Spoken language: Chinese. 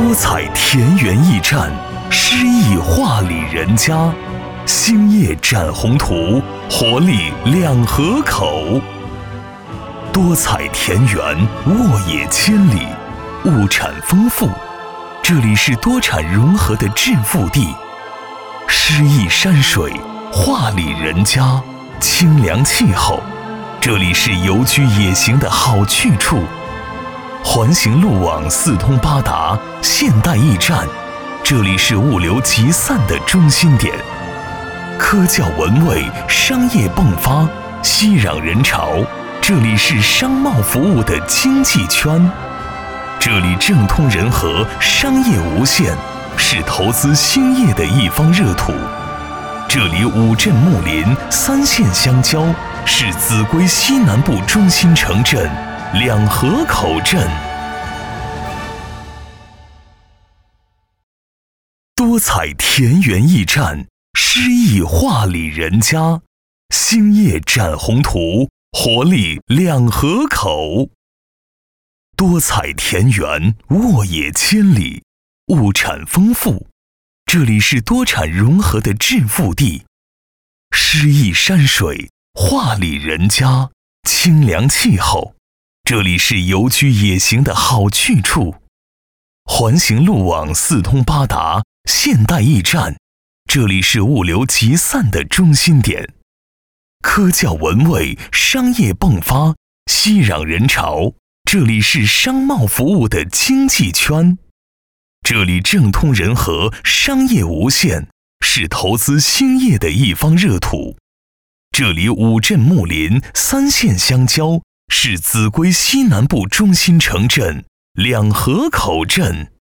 多彩田园驿站，诗意画里人家。星夜展宏图，活力两河口。多彩田园，沃野千里，物产丰富。这里是多产融合的致富地，诗意山水，画里人家，清凉气候。这里是游居野行的好去处。环形路网四通八达，现代驿站，这里是物流集散的中心点。科教文卫，商业迸发，熙攘人潮，这里是商贸服务的经济圈。这里政通人和，商业无限，是投资兴业的一方热土。这里五镇睦邻，三县相交，是秭归西南部中心城镇两河口镇。多彩田园驿站，诗意画里人家，星夜展宏图，活力两河口。多彩田园，沃野千里，物产丰富。这里是多产融合的致富地，诗意山水，画里人家，清凉气候。这里是游居野行的好去处。环形路网四通八达，现代驿站，这里是物流集散的中心点。科教文卫，商业迸发，熙攘人潮，这里是商贸服务的经济圈。这里政通人和，商业无限，是投资兴业的一方热土。这里五镇睦邻，三县相交，是秭归西南部中心城镇两河口镇。